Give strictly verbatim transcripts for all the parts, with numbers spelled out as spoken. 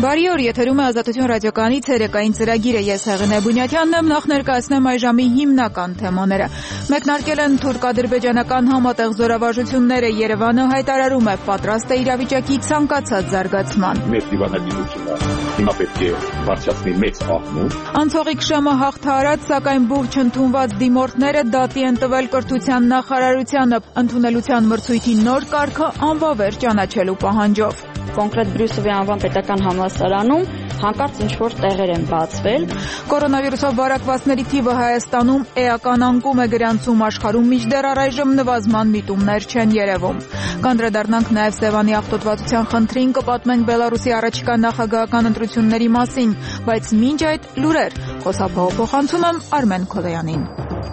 Բարի օր, եթերում է Ազատություն ռադիոկայանի ցերեկային ծրագիրը, ես Հեղինե Բունյաթյանն եմ, նախ ներկայացնեմ այժմի հիմնական թեմաները։ Մեկնարկել են թուրք-ադրբեջանական համատեղ զորավարժությունները, Երևանը հայտարարում է պատրաստ է իրավիճակի ցանկացած զարգացման։ Մեր դիվանագիտությունը հիմա պետք է բարձրացնի մեծ աղմուկ։ Անցողիկ շեմը հաղթահարած, սակայն բուռ չընդունված դիմորդները դատի են տվել կրթության նախարարությանը, ընդունելության մրցույթի նոր կարգը անվավեր ճանաչելու պահանջով։ Կոնկրետ Բրյուսովի անվան պետական համալսարանում հանկարծ ինչ-որ տեղեր են բացվել։ Կորոնավիրուսով վարակվածների թիվը Հայաստանում էական անկում է գրանցում, աշխարհում մինչդեռ առայժմ նվազման միտումներ չեն երևում։ Կանդրադառնանք նաև Սևանի աղտոտվածության խնդրին, կպատմենք Բելարուսի առաջիկա նախագահական ընտրությունների մասին, բայց մինչ այդ լուրեր, խոսափողը փոխանցում եմ Արմեն Քոլեյանին։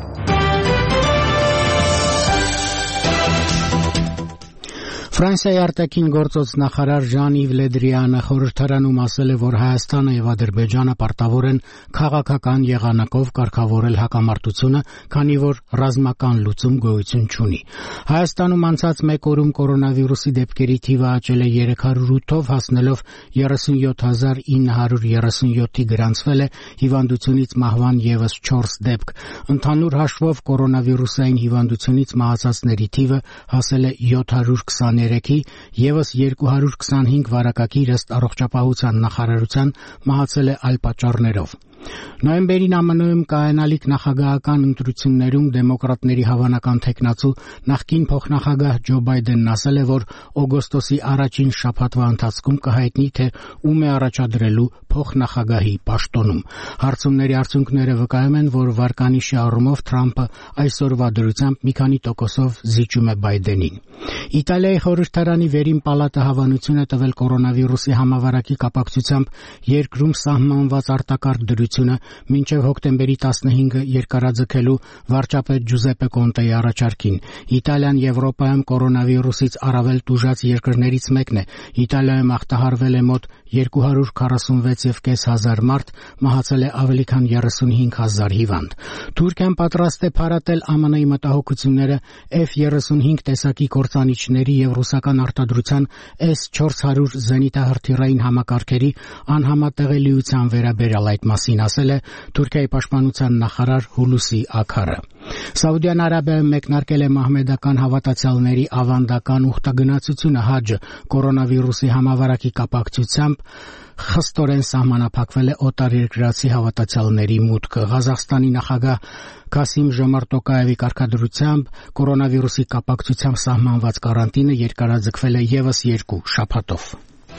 Ֆրանսիայի արտաքին գործոց նախարար Ժան-Իվ Լե Դրիանը խորհրդարանում ասել է, որ Հայաստանը եւ Ադրբեջանը պարտավոր են քաղաքական եղանակով կարգավորել հակամարտությունը, քանի որ ռազմական լուծում գոյություն չունի։ Հայաստանում անցած մեկ օրում կորոնավիրուսի դեպքերի թիվը աճել է երեք հարյուր ութով, հասնելով երեսունյոթ հազար ինը հարյուր երեսունյոթի, գրանցվել է հիվանդությունից մահվան եւս չորս դեպք։ Ընդհանուր հաշվով կորոնավիրուսային հիվանդությունից մահացածների թիվը հասել է յոթ հարյուր քսաներեքի, եւս երկու հարյուր քսանհինգ վարակագիր ըստ առողջապահության նախարարության մահացել է այլ պատճառներով։ Նոյեմբերին ԱՄՆ-ում կայանալիք նախագահական ընտրություններում դեմոկրատների հավանական թեկնածու նախկին փոխնախագահ Ջո Բայդենն ասել է, որ օգոստոսի առաջին շաբաթվա ընթացքում կհայտնի, թե ում է առաջադրելու փոխնախագահի պաշտոնում։ Հարցումների արդյունքները վկայում են, որ վարկանիշի առումով Թրամփը այսօրվա դրությամբ մի քանի տոկոսով զիջում է Բայդենին։ Իտալիայի խորհրդարանի վերին պալատը հավանություն է տվել կորոնավիրուսի համավարակի կապակցությամբ երկրում սահմանված արտակարգ դրությունը մինչև հոկտեմբերի տասնհինգը երկարաձգելու վարչապետ Ջուզեպե Կոնտեի առաջարկին։ Իտալիան Եվրոպայում կորոնավիրուսից առավել տուժած երկրներից մեկն է։ Իտալիայում ախտահարվել է մոտ երկու հարյուր քառասունվեց եւ կես հազար մարդ, մահացել է ավելի քան երեսունհինգ հազար հիվանդ։ Թուրքիան պատրաստ է փարատել ԱՄՆ-ի մտահոգությունները Էֆ երեսունհինգ տեսակի կործանիչների եւ ռուսական արտադրության էս չորս հարյուր զենիթահրթիռային համակարգերի անհամատեղելիության վերաբերյալ, այդ մասին ասել է Թուրքիայի պաշտպանության նախարար Հուլուսի Աքարը։ Սաուդյան Արաբիայում մեկնարկել է մահմեդական հավատացյալների ավանդական ուխտագնացությունը հաջը, կորոնավիրուսի համավարակի կապակցությամբ խստորեն սահմանափակվել է օտարերկրացի հավատացյալների մուտքը։ Ղազախստանի նախագահ Քասիմ Ժոմարտ Տոկաևի կարգադրությամբ կորոնավիրուսի կապակցությամբ սահմանված կարանտինը երկարաձգվել է եւս երկու շաբաթով։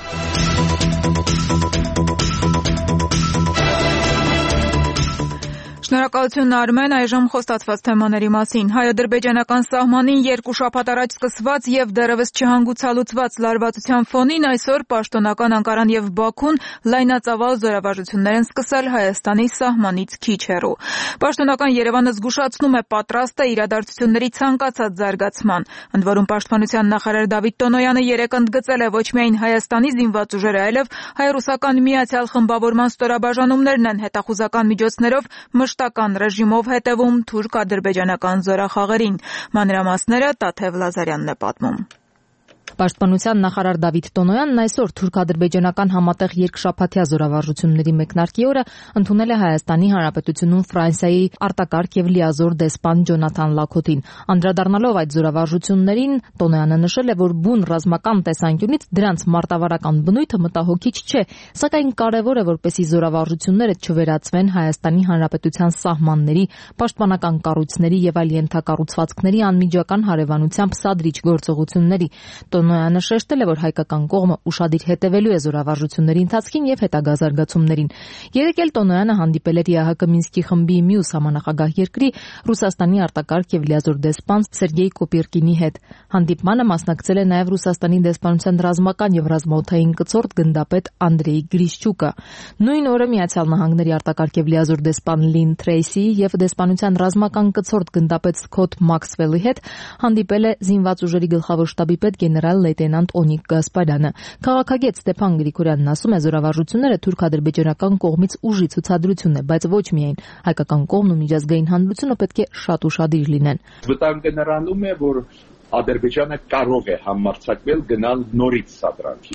Շնորհակալություն Արմեն, այժմ խոստացված թեմաների մասին։ Հայ-ադրբեջանական սահմանին երկու շաբաթ առաջ սկսված եւ դեռևս չհանգուցալուծված լարվածության ֆոնին այսօր պաշտոնական Անկարան եւ Բաքուն լայնածավալ զորավարժություններ են սկսել Հայաստանի սահմանից քիչ հեռու։ Պաշտոնական Երևանը զգուշացնում է պատրաստ է իրադարձությունների ցանկացած զարգացման։ Ընդ որում պաշտպանության նախարար Դավիթ Տոնոյանը երեկ ընդգծել է ոչ միայն Հայաստանի զինված ուժերը, այլև հայ-ռուսական միացյալ խմբավորման ստորաբաժանումներն են հետախուզական միջոցներով մշտական ռեժիմով հետևում թուրք-ադրբեջանական զորախաղերին։ Մանրամասները Տաթև Լազարյանն է պատմում։ Պաշտպանության նախարար Դավիթ Տոնոյանն այսօր թուրք-ադրբեջանական համատեղ երկշաբաթյա զորավարժությունների մեկնարկի օրը ընդունել է Հայաստանի Հանրապետությունում Ֆրանսիայի արտակարգ եւ լիազոր դեսպան Ջոնաթան Լաքոթին։ Անդրադառնալով այդ զորավարժություններին, Տոնոյանը նշել է, որ բուն ռազմական տեսանկյունից դրանց մարտավարական բնույթը մտահոգիչ չէ, սակայն կարևոր է, որպեսզի զորավարժությունները չվերածվեն Հայաստանի Հանրապետության սահմանների, պաշտպանական կառույցների եւ այլ ենթակառուցվածքների անմիջական հարևանությամբ սադրիչ գործողությունների։ Տոնոյանը շեշտել է, որ հայկական կողմը ուշադիր հետևելու է զորավարժությունների ընթացքին եւ հետագա զարգացումներին։ Երեկ էլ Տոնոյանը հանդիպել էր ԵԱՀԿ Մինսկի խմբի մյուս համանախագահ երկրի Ռուսաստանի արտակարգ եւ լիազոր դեսպան Սերգեյ Կոպիրկինի հետ։ Հանդիպմանը մասնակցել է նաեւ Ռուսաստանի դեսպանության ռազմական եւ ռազմաօդային կցորդ գնդապետ Անդրեյ Գրիշչուկը։ Նույն օրը Միացյալ Նահանգների արտակարգ եւ լիազոր դեսպան Լին Թրեյսի եւ դեսպանության ռազմական կցորդ գնդապետ Սքոթ Մաքսվելի հետ հանդիպել է զինված ուժերի գլխավոր շտաբի պետ գեներալ լեյտենանտ Օնիկ Գասպարյանը։ Քաղաքագետ Ստեփան Գրիգորյանն ասում է, զորավարժությունները թուրք-ադրբեջանական կողմից ուժի ցուցադրություն է, բայց ոչ միայն հայկական կողմն ու միջազգային հանրությունը պետք է շատ ուշադիր լինեն։ Վտանգը նրանում է, որ Ադրբեջանը կարող է համարձակվել գնալ նորից սադրանքի։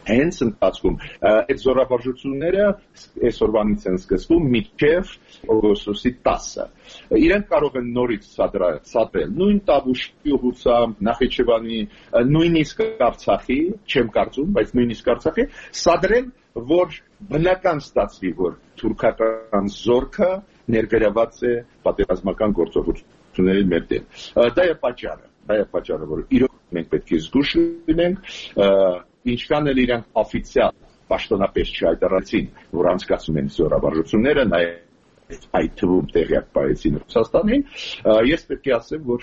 հենց ընթացքում այդ զորավարժությունները այսօրվանից են սկսվում մինչև օգոստոսի տասը։ Իրենք կարող են նորից սադրել նույն Տավուշի ուղղությամբ, Նախիջևանի, նույնիսկ Արցախի, չեմ կարծում, բայց նույնիսկ Արցախի, սադրել, որ բնական ստացվի, որ թուրքական զորքը ներգրաված է պատերազմական գործողությունների մեր դեմ։ Դա է պատճառը, դա է պատճառը, որ իրոք մենք պետք է զգուշ լինենք, ինչքան էլ իրանք օֆիցիալ պաշտոնապես չհայտարարեցին, որ անցկացում են զորավարժությունները, նաև այդ թվում տեղյակ պահեցին Ռուսաստանին, ես պետք է ասեմ, որ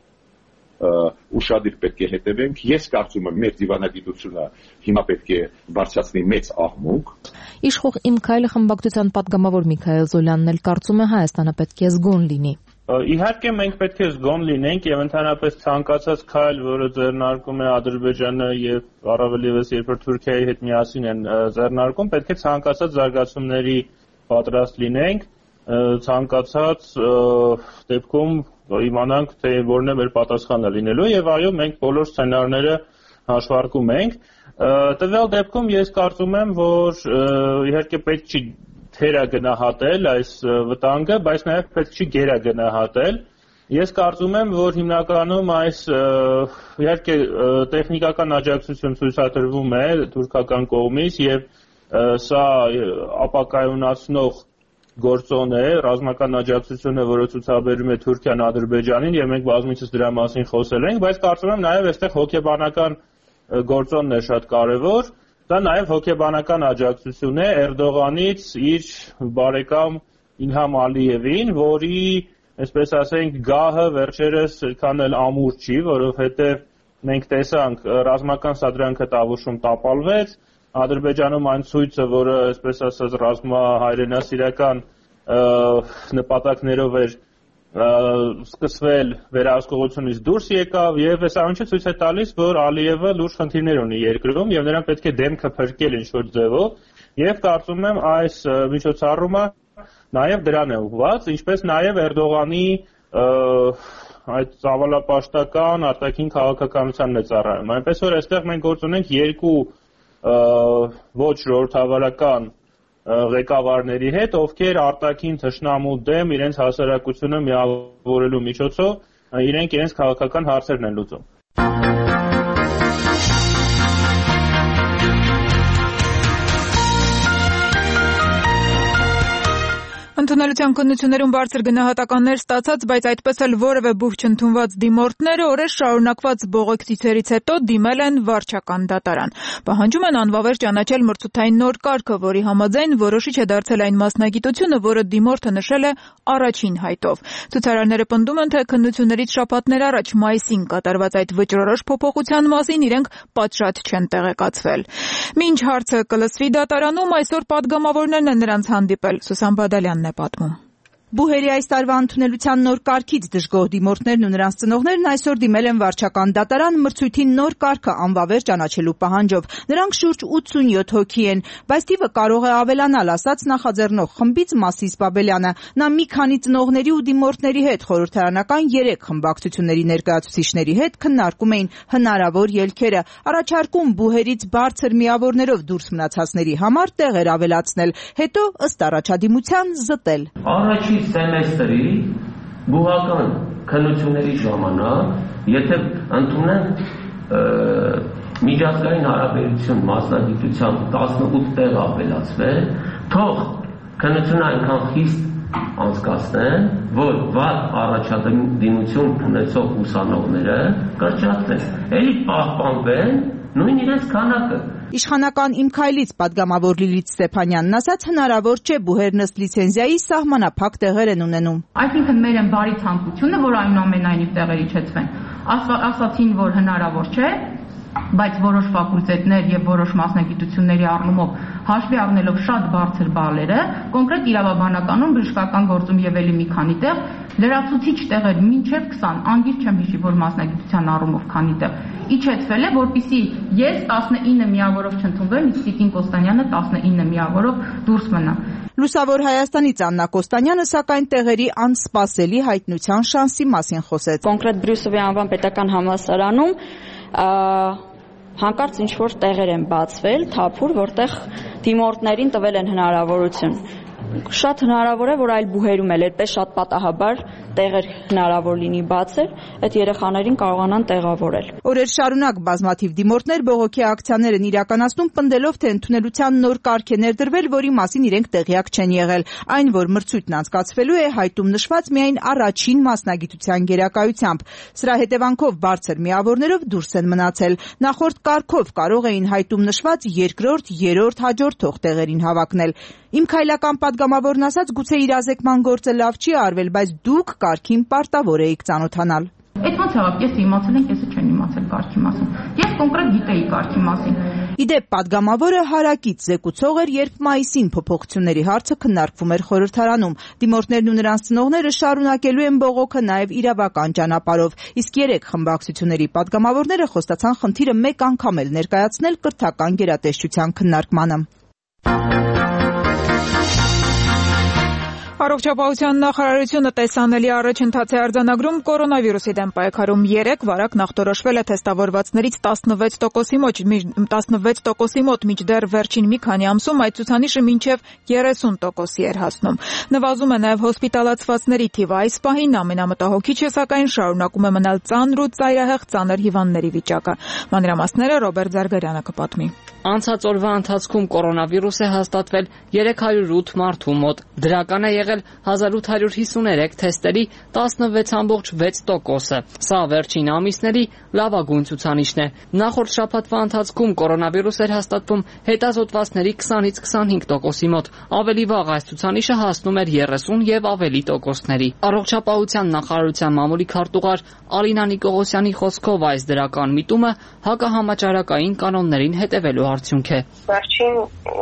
ուշադիր պետք է հետևենք, ես կարծում եմ մեր դիվանագիտությունը հիմա պետք է բարձրացնի մեծ աղմուկ։ Իշխող Իմ քայլը խմբակցության պատգամավոր Միքայել Զոլյանն էլ կարծում է Հայաստանը պետք է զգոն լինի։ Իհարկե մենք պետք է զգոն լինենք եւ ընդհանրապես ցանկացած քայլ, որը ձեռնարկում է Ադրբեջանը եւ առավել եւս երբ որ Թուրքիայի հետ միասին են ձեռնարկում, պետք է ցանկացած զարգացումների պատրաստ լինենք, ցանկացած դեպքում իմանանք, թե որն է մեր պատասխանը լինելու եւ այո, մենք բոլոր սցենարները հաշվարկում ենք։ Տվյալ դեպքում ես կարծում եմ, որ իհարկե պետք չի թերագնահատել այս վտանգը, բայց նաև պետք չի գերագնահատել։ Ես կարծում եմ, որ հիմնականում այս իհարկե տեխնիկական աջակցություն ցույցատրվում է թուրքական կողմից եւ սա ապակայունացնող գործոն է, ռազմական աջակցությունը, որը ցուցաբերում է Թուրքիան Ադրբեջանին եւ մենք բազմիցս դրա մասին խոսել ենք, բայց կարծում եմ նաեւ այստեղ հոգեբանական գործոնն է շատ կարեւոր։ Դա նաև հոգեբանական աջակցություն է Էրդողանից իր բարեկամ Իլհամ Ալիևին, որի, այսպես ասենք, գահը վերջերս այդքան էլ ամուր չի, որովհետև մենք տեսանք ռազմական սադրանքը Տավուշում տապալվեց, Ադրբեջանում այն ցույցը, որը, այսպես ասած, ռազմահայրենասիրական նպատակներով էր սկսվել վերահսկողությունից դուրս եկավ եւ այս ամենը ցույց է տալիս, որ Ալիևը լուրջ խնդիրներ ունի երկրում եւ նրան պետք է դեմքը փրկել ինչ-որ ձևով եւ կարծում եմ այս միջոցառումը նաեւ դրան է ուղղված, ինչպես նաեւ Էրդողանի այդ ծավալապաշտական արտաքին քաղաքականությանն է ծառայում։ Այնպես որ այստեղ մենք գործ ունենք երկու ոչ ժողովրդավարական ղեկավարների հետ, ովքեր արտաքին թշնամու դեմ իրենց հասարակությունը միավորելու միջոցով իրենք իրենց քաղաքական հարցերն են լուծում։ Ընդունելության քննություններում բարձր գնահատականներ ստացած, բայց այդպես էլ որևէ բուխ չընդունված դիմորդները օրեր շարունակված բողոք ցույցերից հետո դիմել են վարչական դատարան։ Պահանջում են անվավեր ճանաչել մրցութային նոր կարգը, որի համաձայն որոշիչ է դարձել այն մասնագիտությունը, որը դիմորդը նշել է առաջին հայտով։ Ցուցարարները պնդում են, թե քննություններից շաբաթներ առաջ մայիսին կատարված այդ վճռորոշ փոփոխության մասին իրենք պատշաճ չեն տեղեկացվել։ Մինչ հարցը կլսվի դատարանում, այսօր պատգամավորներն են նրանց հանդիպել։ Սուսան Բադալյանն է պատմում։ Բուհերի այս տարվա ընդունելության նոր կարգից դժգոհ դիմորդներն ու նրանց ծնողներն այսօր դիմել են վարչական դատարան մրցույթի նոր կարգը անվավեր ճանաչելու պահանջով։ Նրանք շուրջ ութսունյոթ հոգի են, բայց թիվը կարող է ավելանալ, ասաց նախաձեռնող խմբից Մասիս Բաբելյանը։ Նա մի քանի ծնողների ու դիմորդների հետ խորհրդարանական երեք խմբակցությունների ներկայացուցիչների հետ քննարկում էին հնարավոր ելքերը, առաջարկում բուհերից բարձր միավորներով դուրս մնացածների համար տեղեր ավելացնել, հետո ըստ առաջադիմության զտել։ Առաջի սեմեստրի բուհական քննությունների ժամանակ, եթե ընդունեն միջազգային հարաբերություն մասնագիտության տասնութ տեղ ավելացվել, թող քննությունը այնքան խիստ անցկացնեն, որ վատ առաջադիմություն ունեցող ուսանողները կրճատվեն, էլի պահպանվեն նույն իրենց քանակը։ Իշխանական Իմ քայլից պատգամավոր Լիլիթ Ստեփանյանն ասաց, հնարավոր չէ բուհերն ըստ լիցենզիայի սահմանափակ տեղեր են ունենում։ Այսինքն մեր են բարի ցանկությունը, որ այնուամենայնիվ տեղերի իջեցվեն։ Ասացին, որ հնարավոր չէ, բայց որոշ ֆակուլտետներ եւ որոշ մասնագիտությունների առումով հաշվի առնելով շատ բարձր բալերը, կոնկրետ իրավաբանականում, բժշկական գործում եւ ելի մի քանի տեղ լրացուցիչ տեղեր մինչեւ քսան, անգիր չեմ հիշի, որ մասնագիտության առումով քանի տեղ իջեցվել է, որպեսզի ես տասնինը միավորով չընդունվեմ, իսկ Տիկին Կոստանյանը տասնինը միավորով դուրս մնա։ Լուսավոր Հայաստանից Աննա Կոստանյանը սակայն տեղերի անսպասելի հայտնության շանսի մասին խոսեց։ Կոնկրետ Բրյուսովի անվան պետական համալսարանում հանկարծ ինչ-որ տեղեր են բացվել, թափուր, որտեղ դիմորդներին տվել են հնարավորություն։ Շատ հնարավոր է, որ այլ բուհերում էլ այդպես շատ պատահաբար տեղեր հնարավոր լինի բացել, այդ երեխաներին կարողանան տեղավորել։ Օրեր շարունակ բազմաթիվ դիմորդներ բողոքի ակցիաներ են իրականացնում, պնդելով, թե ընդունելության նոր կարգ է ներդրվել, որի մասին իրենք տեղյակ չեն եղել։ Այն, որ մրցույթն անցկացվելու է, հայտում նշված միայն առաջին մասնագիտության գերակայությամբ։ Սրա հետևանքով բարձր միավորներով դուրս են մնացել։ Նախորդ կարգով կարող էին հայտում նշված երկրորդ, երրորդ, հաջորդող տեղերին հավակնել։ Իմ քայլական պատգամավորն ասաց, գուցե իրազեկման գործը լավ չի արվել, բայց դուք կարգին պարտավոր էիք ծանոթանալ։ Այդ ոնց եղավ, կեսը իմացել են, կեսը չեն իմացել կարգի մասին։ Ես կոնկրետ գիտեի կարգի մասին։ Իդեպ պատգամավորը հարակից զեկուցող էր, երբ մայիսին փոփոխությունների հարցը քննարկվում էր խորհրդարանում։ Դիմորդներն ու նրանց ծնողները շարունակելու են բողոքը նաև իրավական ճանապարհով։ Իսկ երեք խմբակցությունների պատգամավորները խոստացան խնդիրը մեկ անգամ էլ ներկայացնել կրթական գերատեսչության քննարկմանը։ Առողջապահության նախարարությունը տեսանելի առաջընթաց է արձանագրում կորոնավիրուսի դեմ պայքարում։ Երեկ վարակ նախտորոշվել է թեստավորվածներից տասնվեց տոկոսի մոտ, մինչդեռ վերջին մի քանի ամսում այդ ցուցանիշը մինչև երեսուն տոկոսի էր հասնում։ Նվազում է նաև հոսպիտալացվածների թիվը։ Այս պահին ամենամտահոգիչը սակայն շարունակում է մնալ ծանր ու ծայրահեղ ծանր հիվանդների վիճակը։ Մանրամասները Ռոբերտ Զարգարյանը կպատմի։ Անցած օրվա ընթացքում կորոնավիրուս է հաստատվել երեք հարյուր ութ մարդու մոտ։ Դրական է եղել հազար ութ հարյուր հիսուներեք թեստերի տասնվեց կόμμα վեց տոկոսը։ Սա վերջին ամիսների լավագույն ցուցանիշն է։ Նախորդ շաբաթվա ընթացքում կորոնավիրուս էր հաստատվում հետազոտվածների քսանից քսանհինգ տոկոսի մոտ։ Ավելի վաղ այս ցուցանիշը հասնում էր երեսուն եւ ավելի տոկոսների։ Առողջապահության նախարարության մամուլի քարտուղար Ալինա Նիկողոսյանի խոսքով այս դրական միտումը հակահամաճարակային կանոններին հետևելու արդյունք է։ Վերջին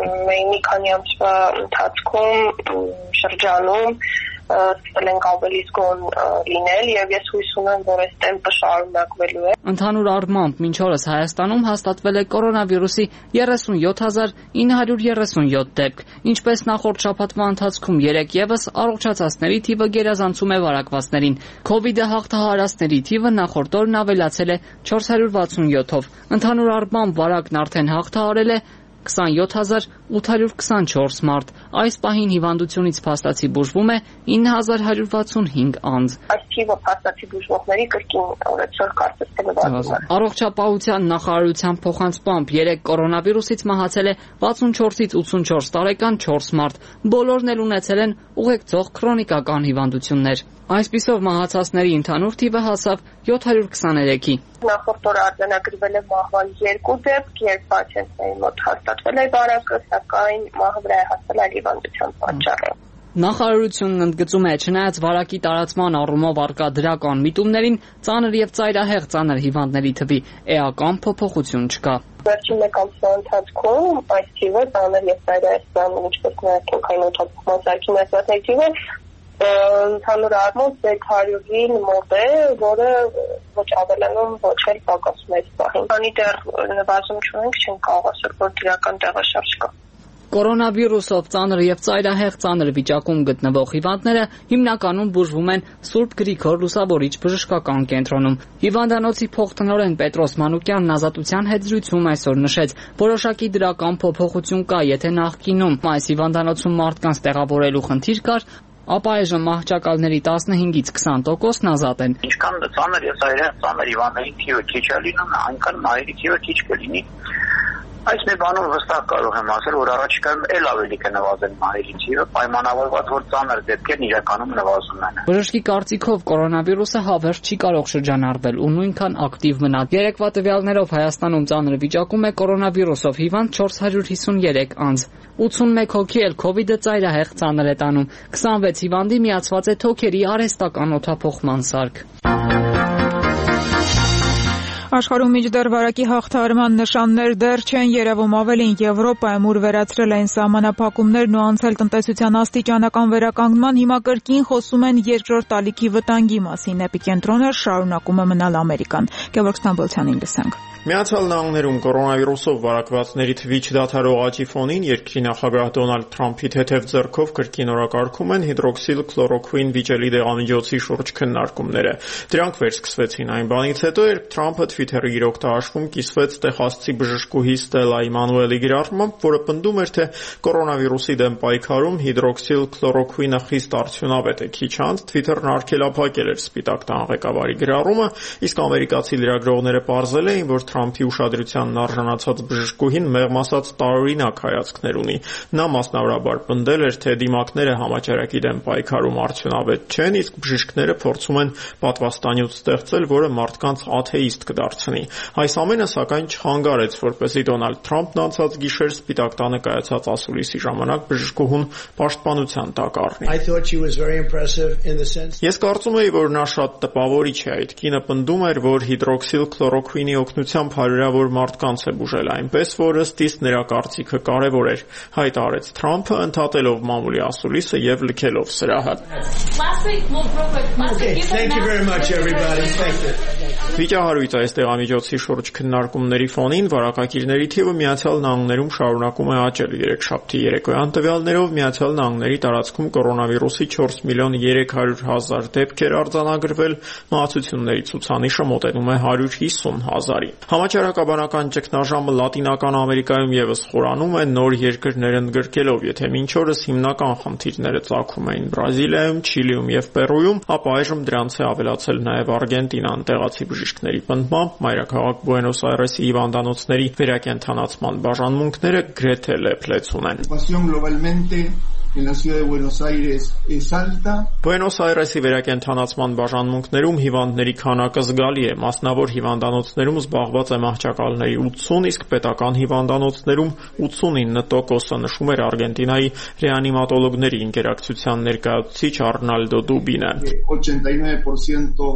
մի քանի ամսվա ընթացքում շրջանում ստել ենք ավելի զգոն լինել եւ ես հույս ունեմ, որ այս տեմպը շարունակվելու է։ Ընդհանուր առմամբ մինչ օրս Հայաստանում հաստատվել է կորոնավիրուսի երեսունյոթ հազար ինը հարյուր երեսունյոթ դեպք, ինչպես նախորդ շաբաթվա ընթացքում երեք եւս առողջացածների թիվը գերազանցում է վարակվածներին։ Քովիդը հաղթահարածների թիվը նախորդ օրն ավելացել է չորս հարյուր վաթսունյոթով։ Ընդհանուր առմամբ վարակն արդեն հաղթահարել է քսանյոթ հազար ութ հարյուր քսանչորս մարդ։ Այս պահին հիվանդությունից փաստացի բուժվում է ինը հազար հարյուր վաթսունհինգ անձ։ Այս թիվը փաստացի բուժվողների կրկին օրեցօր կարծես թե նվազում է։ Առողջապահության նախարարության փոխանցմամբ երեք կորոնավիրուսից մահացել է վաթսունչորսից ութսունչորս տարեկան չորս մարդ։ Բոլորն էլ ունեցել են ուղեկցող քրոնիկական հիվանդություններ։ Այսպիսով մահացածների ընդհանուր թիվը հասավ յոթ հարյուր քսաներեքի։ Նախորդ օրը արձանագրվել է մահվան երկու դեպք, երբ պացիենտների մոտ հաստատվել է վարակը, սակայն մահը վրա է հասել այլ հիվանդության պատճառով։ Նախարարությունն ընդգծում է, չնայած վարակի տարածման առումով առկա դրական միտումներին, ծանր եւ ծայրահեղ ծանր հիվանդների թվի էական փոփոխություն չկա։ Վերջին մեկ ամսվա ընթացքում այս թիվը ծանր եւ ծայրահեղ ծանր, ինչպես նաեւ քոնքային օդափոխման սարքի ներկայացնի թիվը ընդհանուր առմամբ երեք հարյուրին մոտ է, որը ոչ ավելանում, ոչ էլ պակասում է այս պահին։ Քանի դեռ նվազում չունենք, չենք կարող ասել, որ դրական տեղաշարժ կա։ Կորոնավիրուսով ծանր եւ ծայրահեղ ծանր վիճակում գտնվող հիվանդները հիմնականում բուժվում են Սուրբ Գրիգոր Լուսավորիչ բժշկական կենտրոնում։ Հիվանդանոցի փոխտնօրեն Պետրոս Մանուկյանն Ազատության հետ զրույցում այսօր նշեց, որոշակի դրական փոփոխություն կա, եթե նախկինում այս հիվանդանոցում մարդկանց տեղավորելու խնդիր կար, ապա այժմ մահճակալների տասնհինգից քսան տոկոսն ազատ են։ Ինչքան ծանր եւ ծայրահեղ ծանր հիվանդների թիվը քիչ է լինում, այնքան մահերի թիվը քիչ կլինի։ Այս մի բանում վստահ կարող եմ ասել, որ առաջիկայում էլ ավելի կնվազեն մահերի թիվը, պայմանավորված, որ ծանր դեպքերն իրականում նվազում են։ Բժշկի կարծիքով կորոնավիրուսը հավերժ չի կարող շրջանառվել ու նույնքան ակտիվ մնալ։ Երեկվա տվյալներով Հայաստանում ծանր վիճակում է կորոնավիրուսով հիվանդ չորս հարյուր հիսունյերեք անձ։ ութսունմեկ հոգի էլ քովիդը ծայրահեղ ծանր է տանում։ քսանվեց հիվանդի միացված է թոքերի արհեստական օդափոխման սարք։ Աշխարհում մինչդեռ վարակի հաղթահարման նշաններ դեռ չեն երևում, ավելին Եվրոպայում, ուր վերացրել են սահմանափակումներն ու անցել տնտեսության աստիճանական վերականգնման, հիմա կրկին խոսում են երկրորդ ալիքի վտանգի մասին։ Էպիկենտրոնը շարունակում է մնալ Ամերիկան։ Գևորգ Ստամբոլցյանին լսենք։ Միացյալ Նահանգներում կորոնավիրուսով վարակվածների թվի չդադարող աճի ֆոնին երկրի նախագահ Դոնալդ Թրամփի թեթև ձեռքով կրկին օրակարգում են հիդրոքսիլ քլորոքվին վիճելի դեղամիջոցի շուրջ քննարկումները։ Դրանք վերսկսվեցին այն բանից հետո, երբ Թրամփը Twitter-ի իր օգտահաշվում կիսվեց տեխասցի բժշկուհի Ստելա Իմանուելի գրառմամբ, որը պնդում էր, թե կորոնավիրուսի դեմ պայքարում հիդրոքսիլ քլորոքվինը խիստ արդյունավետ է։ Քիչ անց Twitter-ն արգելափակել էր Սպիտակ տան ղեկավարի գրառումը, իսկ ամերիկացի լրագրողները պարզել էին, որ Թրամփի ուշադրությանն արժանացած բժշկուհին մեղմ ասած տարօրինակ հայացքներ ունի։ Նա մասնավորաբար պնդել էր, թե դիմակները համաճարակի դեմ պայքարում արդյունավետ չեն, իսկ բժիշկները փորձում են պատվաստանյութ ստեղծել, որը մարդկանց աթեիստ կդարձնի։ Այս ամենը սակայն չխանգարեց, որպեսզի Դոնալդ Թրամփն անցած գիշեր Սպիտակ տանը կայացած ասուլիսի ժամանակ բժշկուհուն պաշտպանության տակ առնի։ Ես կարծում եի, որ նա շատ տպավորիչ է։ Այդ կինը պնդում էր, որ հիդրոքսիլ քլորոքվինի օգնությամբ հարյուրավոր մարդկանց է բուժել, այնպես որ ըստ իս նրա կարծիքը կարևոր էր, հայտարարեց Թրամփը, ընդհատելով մամուլի ասուլիսը եւ լքելով սրահը։ Վիճահարույց այս դեղամիջոցի շուրջ քննարկումների ֆոնին վարակակիրների թիվը Միացյալ Նահանգներում շարունակում է աճել։ Երեքշաբթի երեկոյան տվյալներով Միացյալ Նահանգների տարածքում կորոնավիրուսի չորս միլիոն երեք հարյուր հազար դեպք էր արձանագրվել, մահացությունների ցուցանիշը մոտենում է հարյուր հիսուն հազարի։ Համաճարակաբանական ճգնաժամը Լատինական Ամերիկայում եւս խորանում է, նոր երկրներ ընդգրկելով, եթե մինչ օրս հիմնական խնդիրները ծագում էին Բրազիլիայում, Չիլիում եւ Պերույում, ապա այժմ դրանց է ավելացել նաեւ Արգենտինան։ Տեղացի բժիշկների պնդմամբ մայրաքաղաք Բուենոս Այրեսի հիվանդանոցների վերակենդանացման բաժանմունքները գրեթե լեփլեցուն են։ En la ciudad de Buenos Aires es alta. Բուենոս Այրեսի վերակենդանացման բաժանմունքներում հիվանդների քանակը զգալի է։ Մասնավոր հիվանդանոցներում զբաղված է մահճակալների ութսուն, իսկ պետական հիվանդանոցներում ութսունինը տոկոսը, նշում էր Արգենտինայի ռեանիմատոլոգների ինտերակցիան ներկայացուցիչ Արնալդո Դուբինը։ ochenta y nueve por ciento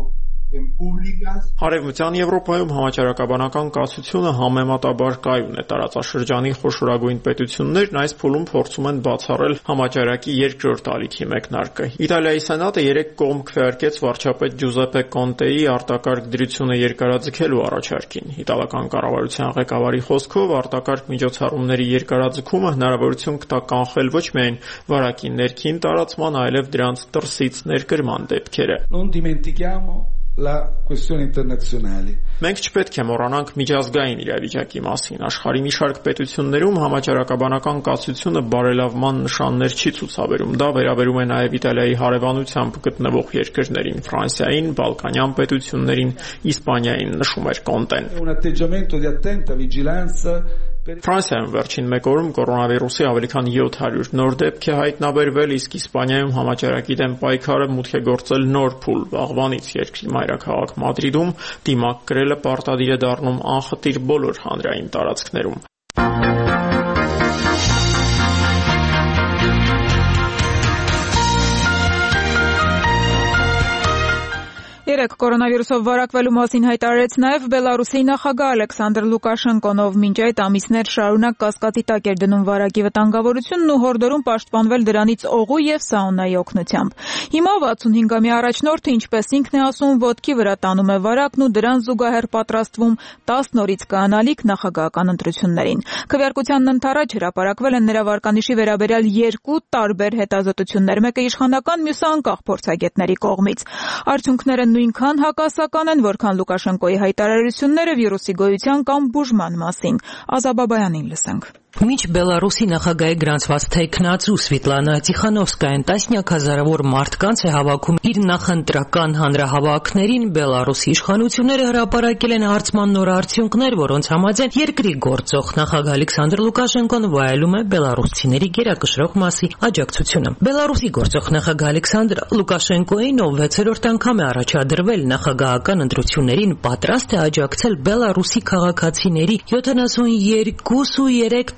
Արևմտյան Եվրոպայում համաճարակաբանական կացությունը համեմատաբար կայուն է։ Տարածաշրջանի խոշորագույն պետություններն այս փուլում փորձում են բացառել համաճարակի երկրորդ ալիքի մեկնարկը։ Իտալիայի սենատը երեք կողմ քվեարկեց վարչապետ Ջուզեպե Կոնտեի արտակարգ դրությունը երկարաձգելու առաջարկին։ Իտալական կառավարության ղեկավարի խոսքով արտակարգ միջոցառումների երկարաձգումը հնարավորություն կտա կանխել ոչ միայն վարակի ներքին տարածման, այլև դրանց դրսից ներկրման դեպքերը։ La questione internazionale. Մենք չպետք է մոռանանք միջազգային իրավիճակի մասին։ Աշխարհի մի շարք պետություններում համաճարակաբանական կացությունը բարելավման նշաններ չի ցուցաբերում։ Դա վերաբերում է նաև Իտալիայի հարևանությամբ գտնվող երկրներին՝ Ֆրանսիային, Բալկանյան պետություններին, Իսպանիային, նշում էր Կոնտեն։ Un atteggiamento di attenta vigilanza. Ֆրանսիայում վերջին մեկ օրում կորոնավիրուսի ավելի քան յոթ հարյուր նոր դեպք է հայտնաբերվել, իսկ Իսպանիայում համաճարակի դեմ պայքարը մուտք է գործել նոր փուլ։ Վաղվանից երկրի մայրաքաղաք Մադրիդում դիմակ կրելը պարտադիր է դառնում անխտիր բոլոր հանրային տարածքներում։ Երեք կորոնավիրուսով վարակվելու մասին հայտարարեց նաև Բելարուսի նախագահ Ալեքսանդր Լուկաշենկոն, ով մինչ այդ ամիսներ շարունակ կասկածի տակ էր դնում վարակի վտանգավորությունն ու հորդորում պաշտպանվել դրանից օղու եւ սաունայի օգնությամբ։ Հիմա վաթսունհինգամյա առաջնորդը, ինչպես ինքն է ասում, ոտքի վրա տանում է վարակն ու դրան զուգահեռ պատրաստվում տաս նորից կայանալիք նախագահական ընտրություններին։ Քվեարկությանն ընդառաջ հրապարակվել են նրա վարկանիշի վերաբերյալ երկու տարբեր հետազոտություններ, մեկը իշխանական, մյուսը անկախ փորձագետների կողմից։ Արդյունքները նույնքան հակասական են, որքան Լուկաշենկոյի հայտարարությունները վիրուսի գոյության կամ բուժման մասին։ Ազաբաբայանին լսենք։ Մինչ Բելարուսի նախագահի գրանցված թեկնածու Սվետլանա Տիխանովսկայան տասնյակ հազարավոր մարդկանց է հավաքում իր նախընտրական հանրահավաքներին, Բելարուսի իշխանությունները հրապարակել են հարցման նոր արդյունքներ, որոնց համաձայն երկրի գործող նախագահ Ալեքսանդր Լուկաշենկոն վայելում է բելարուսցիների գերակշռող մասի աջակցությունը։ Բելարուսի գործող նախագահ Ալեքսանդր Լուկաշենկոին, ով վեցերորդ անգամ է առաջադրվել նախագահական ընտրություններին, պատրաստ է աջակցել Բելարուսի քաղաքացիների յոթանասունյոթ կόμμα երեք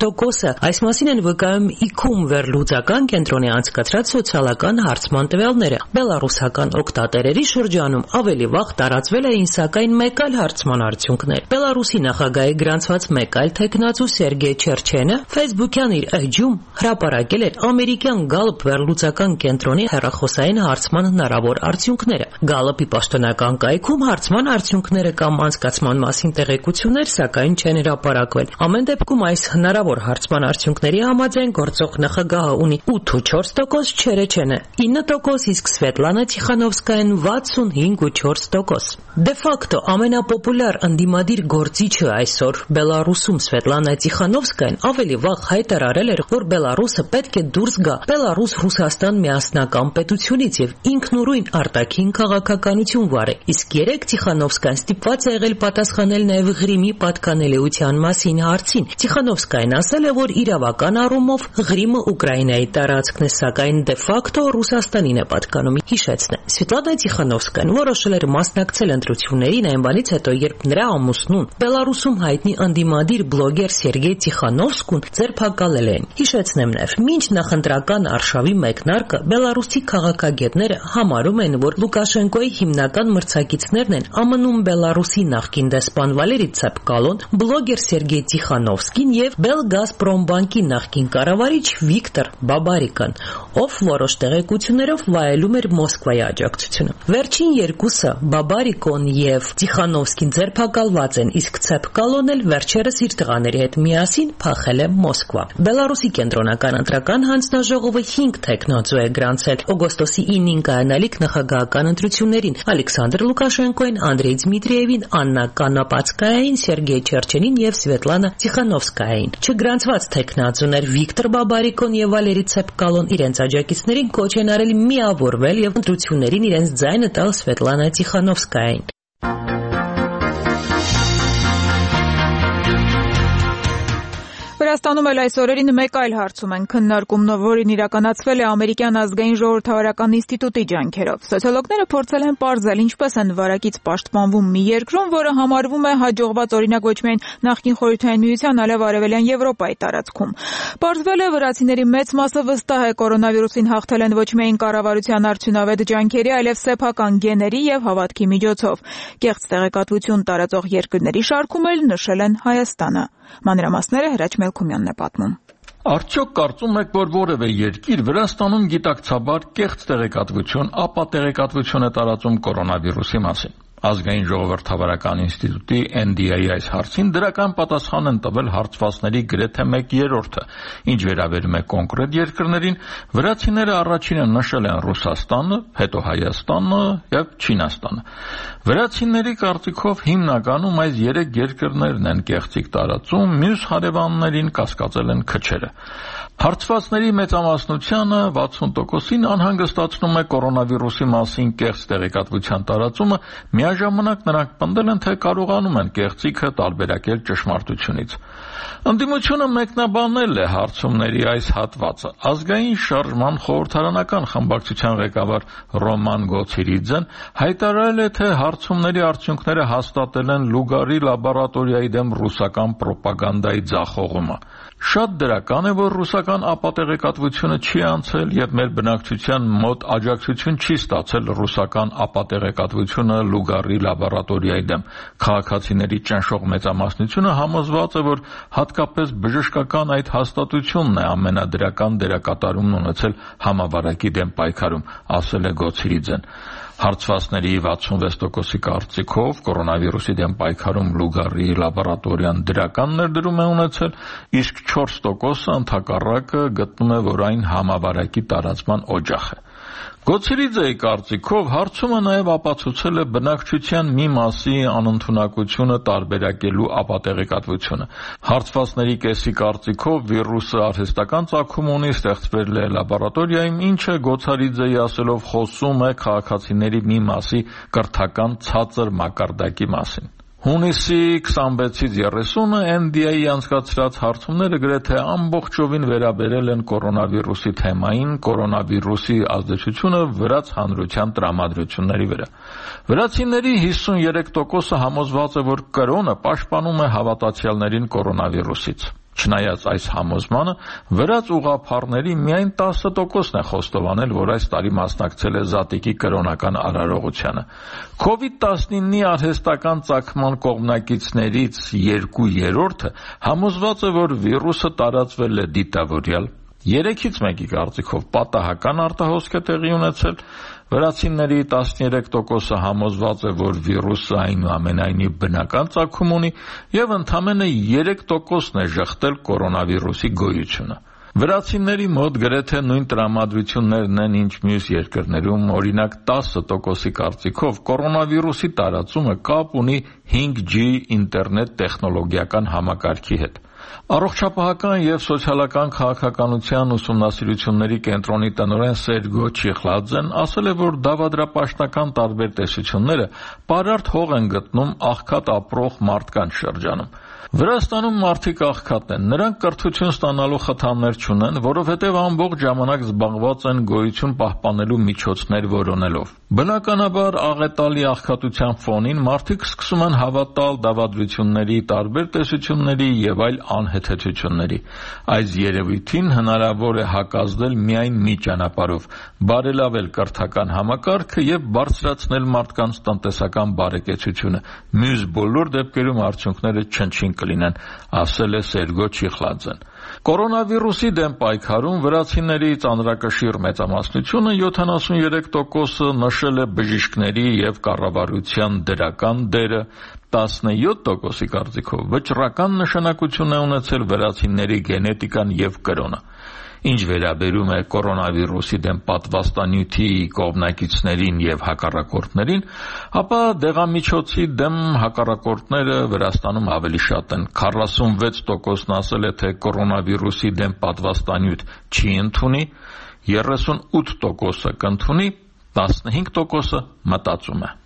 տոկոսը։ Այս մասին են վկայում իքում վերլուծական կենտրոնի անցկացրած սոցիալական հարցման տվյալները։ Բելարուսական օգտատերերի շրջանում ավելի վաղ տարածվել էին սակայն մեկ այլ հարցման արդյունքներ։ Բելարուսի նախագահի գրանցված մեկ այլ թեկնածու Սերգեյ Չերչենը Facebook-յան իր էջում հրապարակել էր ամերիկյան Gallup վերլուծական կենտրոնի հեռախոսային հարցման հնարավոր արդյունքները։ Gallup-ի պաշտոնական կայքում հարցման արդյունքները կամ անցկացման մասին տեղեկություններ սակայն չեն հրապարակվել։ Ամեն դեպքում այս հնարավոր հարցման արդյունքների համաձայն գործող նախագահը ունի ութ ու չորս տոկոս, Չերեչենը ինը տոկոս, իսկ Սվետլանա Տիխանովսկայան վաթսունհինգ ու չորս տոկոս։ Դե ֆակտո ամենապոպուլյար ընդդիմադիր գործիչը այսօր Բելարուսում Սվետլանա Տիխանովսկայան ավելի վաղ հայտարարել էր, որ Բելարուսը պետք է դուրս գա Բելարուս-Ռուսաստան միասնական պետությունից եւ ինքնուրույն արտաքին քաղաքականություն վարի։ Իսկ երեք Տիխանովսկան ստիպված է եղել պատասխանել նաեւ Ղրիմի պատկանելիության մասին հարցին։ Տիխանովսկան ասել է, որ իրավական առումով Ղրիմը Ուկրաինայի տարածքն է, սակայն դե ֆակտո Ռուսաստանին է պատկանում։ Հիշեցնե, Սվետլանա Տիխանովսկան որոշել էր մասնակցել ընտրություններին այն բանից հետո, երբ նրա ամուսնուն Բելարուսում հայտնի ընդդիմադիր բլոգեր Սերգեյ Տիխանովսկուն ձերբակալել են։ Հիշեցնեմ նաեւ, մինչ նախընտրական արշավի մեկնարկը Բելարուսի քաղաքագետները համարում են, որ Լուկաշենկոյի հիմնական մրցակիցներն են ԱՄՆ-ում Բելարուսի նախկին դեսպան Վալերի Ցեպկալոն, բլոգեր Սերգեյ Տիխանովսկին եւ Belgazprom-բանկի նախկին կառավարիչ Վիկտոր Բաբարիկան, ով որոշ տեղեկություններով վայելում էր Մոսկվայի աջակցությունը։ Վերջին երկուսը Բաբարիկոն եւ Տիխանովսկին ձերբակալված են, իսկ Ցեպկալոն էլ վերջերս իր տղաների հետ միասին փախել է Մոսկվա։ Բելարուսի կենտրոնական ընտրական հանձնաժողովը հինգ թեկնածու է գրանցել օգոստոսի ինին կայանալիք նախագահական ընտրություններին՝ Ալեքսանդր Լուկաշենկոին, Անդրեյ Դմիտրիևին, Աննա Կանապացկայային, Սերգեյ Չերչենին եւ Սվետլանա Տիխանովսկային։ Չգրանցված թեկնածուներ Վիկտոր Բաբարիկոն եւ Վալերի Ցեպկալոն իրենց աջակիցներին կոչ են արել միավորվել եւ ընտրություններին իրենց ձայնը տալ Սվետլանա Տիխանովսկային։ Վրաստանում էլ այս օրերին մեկ այլ հարցում են քննարկում, որին իրականացվել է ամերիկյան ազգային ժողովրդավարական ինստիտուտի ջանքերով։ Սոցիոլոգները փորձել են պարզել, ինչպես են վարակից պաշտպանվում մի երկրում, որը համարվում է հաջողված օրինակ ոչ միայն նախկին Խորհրդային Միության, այլև Արևելյան Եվրոպայի տարածքում։ Պարզվել է, վրացիների մեծ մասը վստահ է կորոնավիրուսին հաղթել են ոչ միայն կառավարության արդյունավետ ջանքերի, այլև սեփական գեների եւ հավատքի միջոցով։ Կեղծ տեղեկատվություն տարածող երկրների շարքում էլ նշել են Հայաստանը։ Մանրամասները Հրաչ Մելքումյանն է պատմում։ Արդյոք կարծում եք, որ որևէ երկիր Վրաստանում գիտակցաբար կեղծ տեղեկատվություն, ապա տեղեկատվություն է տարածում կորոնավիրուսի մասին։ Ազգային ժողովրդավարական ինստիտուտի N D A-ի այս հարցին դրական պատասխան են տվել հարցվածների գրեթե մեկ երրորդը։ Ինչ վերաբերում է կոնկրետ երկրներին, վրացիները առաջինը նշել են Ռուսաստանը, հետո Հայաստանը եւ Չինաստանը։ Վրացիների կարծիքով հիմնականում այս երեք երկրներն են կեղծիք տարածում, մյուս հարևաններին կասկածել են քչերը։ Հարցվածների մեծամասնությանը վաթսուն տոկոսին անհանգստացնում է կորոնավիրուսի մասին կեղծ տեղեկատվության տարածումը, միաժամանակ նրանք պնդել են, թե կարողանում են կեղծիքը տարբերակել ճշմարտությունից։ Ընդդիմությունը մեկնաբանել է հարցումների այս հատվածը։ Ազգային շարժման խորհրդարանական խմբակցության ղեկավար Ռոման Գոցիրիձեն հայտարարել է, թե հարցումների արդյունքները հաստատել են Լուգարի լաբորատորիայի դեմ ռուսական պրոպագանդայի ձախողումը։ Շատ դրական է, որ ռուսական ապատեղեկատվությունը չի անցել եւ մեր բնակչության մոտ աջակցություն չի ստացել ռուսական ապատեղեկատվությունը Լուգարի լաբորատորիայի դեմ։ Քաղաքացիների ճնշող մեծամասնությունը համոզված է, որ հատկապես բժշկական այդ հաստատությունն է ամենադրական դերակատարումն ունեցել համավարակի դեմ պայքարում, ասել է Գոցիրիձեն։ Հարցվածների վաթսունվեց տոկոսի կարծիքով կորոնավիրուսի դեմ պայքարում Լուգարի լաբորատորիան դրական ներդրում է ունեցել, իսկ չորս տոկոսը ընդհակառակը գտնում է, որ այն համավարակի տարածման օջախ է։ Գոցիրիձեի կարծիքով հարցումը նաև ապացուցել է բնակչության մի մասի անընդունակությունը տարբերակելու ապատեղեկատվությունը։ Հարցվածների կեսի կարծիքով վիրուսը արհեստական ծագում ունի, ստեղծվել է լաբորատորիայում, ինչը Գոցիրիձեի ասելով խոսում է քաղաքացիների մի մասի կրթական ցածր մակարդակի մասին։ Հունիսի քսանվեցից երեսունը N D A-ի անցկացրած հարցումները գրեթե ամբողջովին վերաբերել են կորոնավիրուսի թեմային, կորոնավիրուսի ազդեցությունը վրաց հանրության տրամադրությունների վրա։ Վրացիների հիսունյուրեք տոկոսը համոզված է, որ կրոնը պաշտպանում է հավատացյալներին կորոնավիրուսից։ Չնայած այս համոզմանը, վրաց ուղղափառների միայն տասը տոկոսն է խոստովանել, որ այս տարի մասնակցել է Զատիկի կրոնական արարողությանը։ քովիդ տասնինի արհեստական ծագման կողմնակիցներից երկու երրորդը համոզված է, որ վիրուսը տարածվել է դիտավորյալ։ Երեքից մեկի կարծիքով պատահական արտահոսք է տեղի ունեցել, վրացիների տասներեք տոկոսը համոզված է, որ վիրուսը այնուամենայնիվ բնական ծագում ունի, եւ ընդամենը երեք տոկոսն է ժխտել կորոնավիրուսի գոյությունը։ Վրացիների մոտ գրեթե նույն տրամադրություններն են, ինչ մյուս երկրներում, օրինակ տասը տոկոսի կարծիքով կորոնավիրուսի տարածումը կապ ունի հինգ ջի ինտերնետ տեխնոլոգիական համակարգի հետ։ Առողջապահական եւ սոցիալական քաղաքականության ուսումնասիրությունների կենտրոնի տնօրեն Սերգո Չիխլաձեն ասել է, որ դավադրապաշտական տարբեր տեսությունները պարարտ հող են գտնում աղքատ ապրող մարդկանց շրջանում։ Վրաստանում մարդիկ աղքատ են, նրանք կրթություն ստանալու խթաններ չունեն, որովհետև ամբողջ ժամանակ զբաղված են գոյություն պահպանելու միջոցներ որոնելով։ Բնականաբար աղետալի աղքատության ֆոնին մարդիկ սկսում են հավատալ դավադրությունների, տարբեր տեսությունների եւ այլ անհեթեթությունների։ Այս երևույթին հնարավոր է հակազդել միայն մի ճանապարհով՝ բարելավել կրթական համակարգը եւ բարձրացնել մարդկանց տնտեսական բարեկեցությունը։ Մյուս բոլոր դեպքերում արդյունքները չնչին կլինեն, ասել է Սերգո Չիխլաձեն։ Կորոնավիրուսի դեմ պայքարում վրացիների ծանրակշիռ մեծամասնությունը յոթանասուներեք տոկոսը նշել է բժիշկների եւ կառավարության դրական դերը, տասնյոթ տոկոսի կարծիքով վճռական նշանակություն է ունեցել վրացիների գենետիկան եւ կրոնը։ Ինչ վերաբերում է կորոնավիրուսի դեմ պատվաստանյութի կողմնակիցներին եւ հակառակորդներին, ապա դեղամիջոցի դեմ հակառակորդները Վրաստանում ավելի շատ են։ քառասունվեց տոկոսն ասել է, թե կորոնավիրուսի դեմ պատվաստանյութ չի ընդունի, երեսունութ տոկոսը կընդունի, տասնհինգ տոկոսը մտածում է։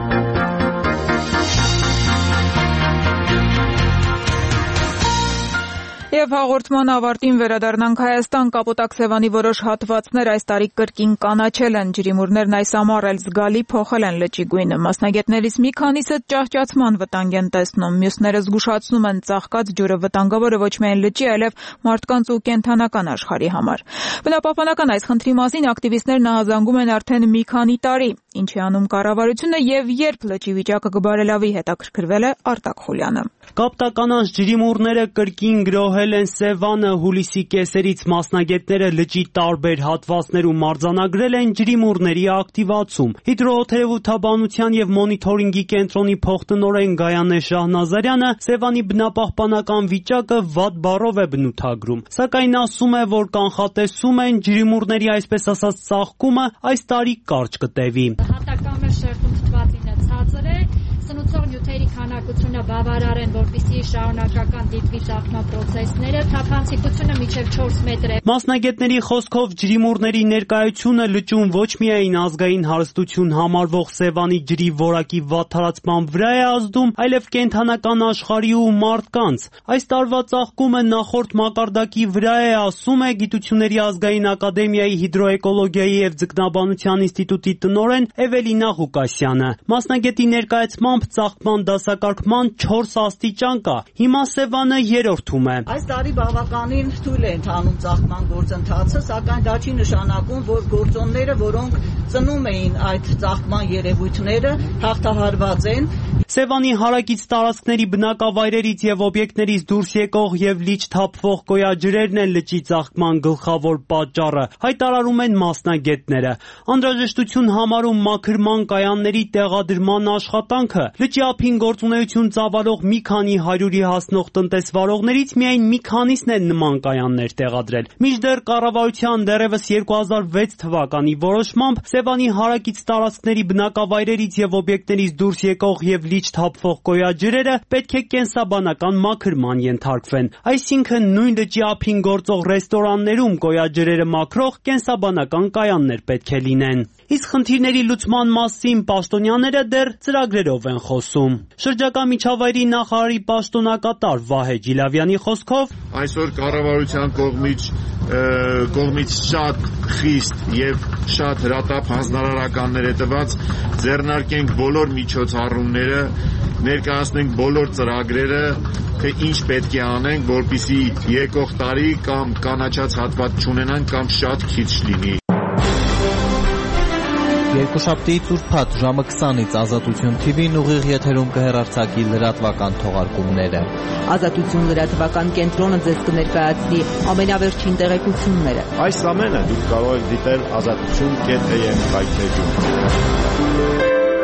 Եվ հաղորդման ավարտին վերադառնանք Հայաստան։ Կապոտակ Սևանի որոշ հատվածներ այս տարի կրկին կանաչել են, ջրիմուռներն այս ամառ էլ զգալի փոխել են լճի գույնը։ Մասնագետներից մի քանիսը ճահճացման վտանգ են տեսնում, մյուսները զգուշացնում են ծաղկած ջուրը վտանգավոր է ոչ միայն լճի, այլև մարդկանց ու կենդանական աշխարհի համար։ Բնապահպանական այս խնդրի մասին ակտիվիստներն ահազանգում են արդեն մի քանի տարի։ Ինչ է անում կառավարությունը եւ երբ լճի վիճակը կբարելավի, հետաքրքրվել է Արտակ Խուլյանը։ Կապտականանց ջրիմուռները կրկին գրոհել են Սևանը հուլիսի կեսերից մասնագետները լճի տարբեր հատվածներում արձանագրել են ջրիմուռների ակտիվացում։ Հիդրոթերապևտաբանության եւ մոնիթորինգի կենտրոնի փոխտնօրեն Գայանե Շահնազարյանը Սևանի բնապահպանական վիճակը վատ բառով է բնութագրում, սակայն ասում է, որ կանխատեսում են ջրիմուռների այսպես ասած ծաղկումը այս տարի կարճ կտևի։ Հատակամը շերտում թթվածինը ցածր է, սնուցող նյութերի քանակությունը բավարար են, որպեսզի շարունակական դիտվի ծաղկման պրոցեսները, թափանցիկությունը մինչև չորս մետր է։ Մասնագետների խոսքով ջրիմուռների ներկայությունը լճում ոչ միայն ազգային հարստություն համարվող Սևանի ջրի որակի վատթարացման վրա է ազդում, այլև կենդանական աշխարհի ու մարդկանց։ Այս տարվա ծաղկումը նախորդ մակարդակի վրա է, ասում է Գիտությունների ազգային ակադեմիայի հիդրոէկոլոգիայի եւ ձկնաբանության ինստիտուտի տնօրեն Էվելինա Ղուկասյանը։ Մասնագետի ներկայացմամբ ծաղկման դասակարգման չորս աստիճան կա։ Հիմա Սևանը երրորդում է։ Այս տարի բավականին թույլ է ընթանում ծաղկման գործընթացը, սակայն դա չի նշանակում, որ գործոնները, որոնք ծնում էին այդ ծաղկման երևույթները, հաղթահարված են։ Սևանի հարակից տարածքների բնակավայրերից եւ օբյեկտներից դուրս եկող եւ լիճ թափվող գոյաջրերն են լճի ծաղկման գլխավոր պատճառը, հայտարարում են մասնագետները։ Անհրաժեշտություն համարում մաքրման կայանների տեղադրման աշխատանքը։ Լճի ափին գործունեություն ծավալող մի քանի հարյուրի հասնող տնտեսվարողներից միայն մի քանիսն են նման կայաններ տեղադրել։ Մինչդեռ կառավարության դեռևս երկու հազար վեց թվականի որոշմամբ Սևանի հարակից տարածքների բնակավայրերից եւ օբյեկտներից դուրս եկող եւ լիճ թափվող գոյաջրերը պետք է կենսաբանական մաքրման ենթարկվեն։ Այսինքն նույն լճի ափին գործող ռեստորաններում գոյաջրերը մաքրող կենսաբանական կայաններ պետք է լինեն։ Իսկ խնդիրների լուծման մասին պաշտոնյաները դեռ ծրագրերով են խոսում։ Շրջակա միջավայրի նախարարի պաշտոնակատար Վահե Ջիլավյանի խոսքով այսօր կառավարության կողմից կողմից շատ խիստ եւ շատ հրատապ հանձնարարականներ է տված, ձեռնարկենք բոլոր միջոցառումները ներկայացնենք բոլոր ծրագրերը, թե ինչ պետք է անենք, որպեսզի եկող տարի կամ կանաչած հատված չունենան կամ շատ քիչ լինի։ Երկուշաբթի ծուրփաթ ժամը քսանից Ազատություն թի վին ուղիղ եթերում կհեռարձակի լրատվական թողարկումները։ Ազատություն լրատվական կենտրոնը ձեզ կներկայացնի ամենավերջին տեղեկությունները։ Այս ամենը դուք կարող եք դիտել ազատություն կետ էյ էմ վայթեջում։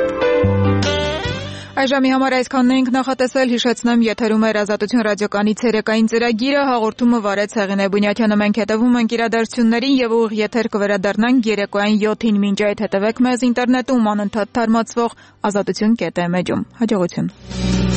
Այժմի համար այսքանն էինք նախատեսել, հիշեցնեմ, եթերում էր Ազատություն ռադիոկայանի ցերեկային ծրագիրը, հաղորդումը վարեց Հեղինե Բունյաթյանը, մենք հետևում ենք իրադարձություններին եւ ուղիղ եթեր կվերադառնանք երեկոյան յոթին, մինչ այդ հետևեք մեզ ինտերնետում անընդհատ թարմացվող ազատություն կետ էմ էջում։ Հաջողություն։